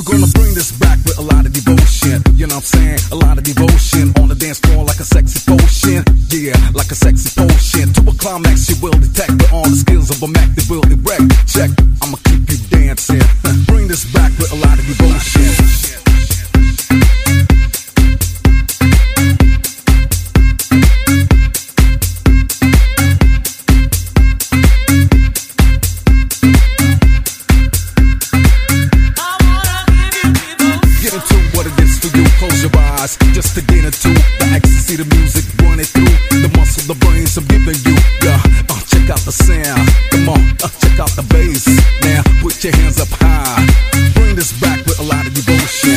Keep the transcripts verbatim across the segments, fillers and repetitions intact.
We're gonna bring this back with a lot of devotion. You know what I'm saying? A lot of devotion on the dance floor like a sexy potion. Yeah, like a sexy potion. To a climax you will detect with all the skills of a Mac that will erect. Check, I'ma keep you dancing. Bring this back with a lot of devotion. Just to get into the ecstasy, the music running through the muscle, the brains I'm giving you. Yeah, uh, check out the sound. Come on, uh, check out the bass. Now put your hands up high. Bring this back with a lot of devotion.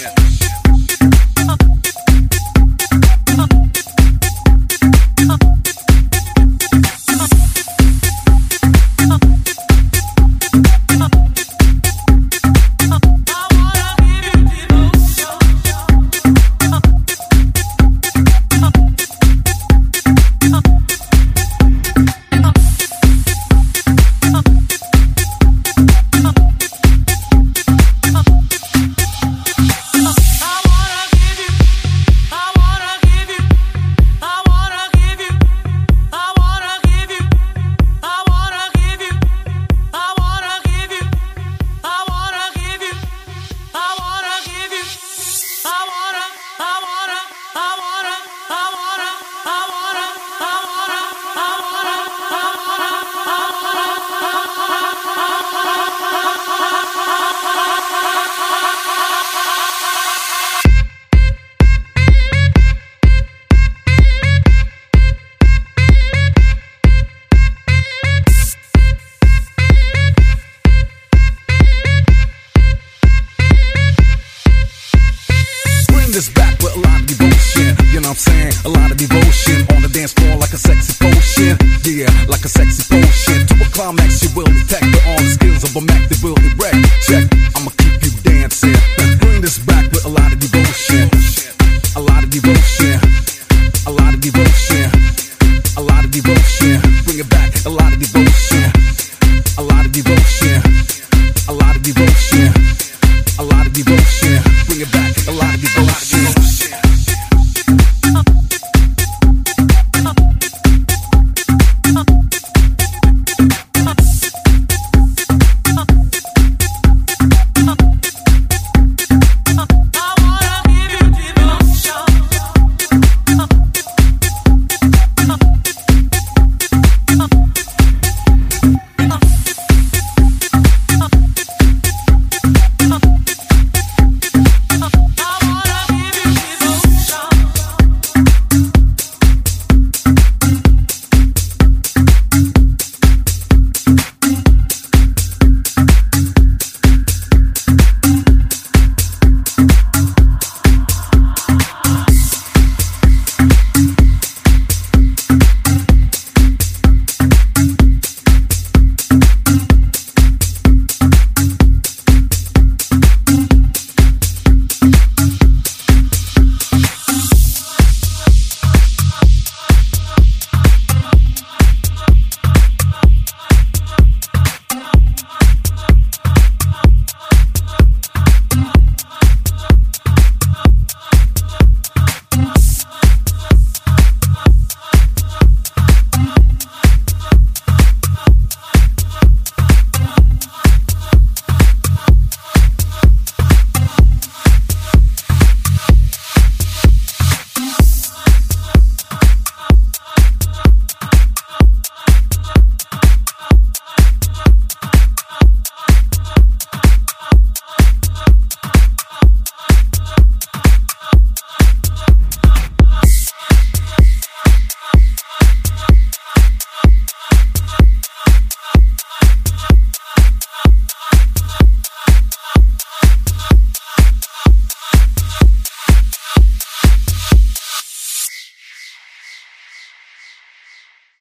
This back with a lot of devotion. You know what I'm saying? A lot of devotion on the dance floor like a sexy potion. Yeah, like a sexy potion. To a climax you will detect with all the skills of a Mac that will erect. Check, I'ma keep you dancing. Bring this back with a lot of devotion. A lot of devotion. A lot of devotion. A lot of devotion. Bring it back, a lot of devotion. A lot of devotion. A lot of devotion.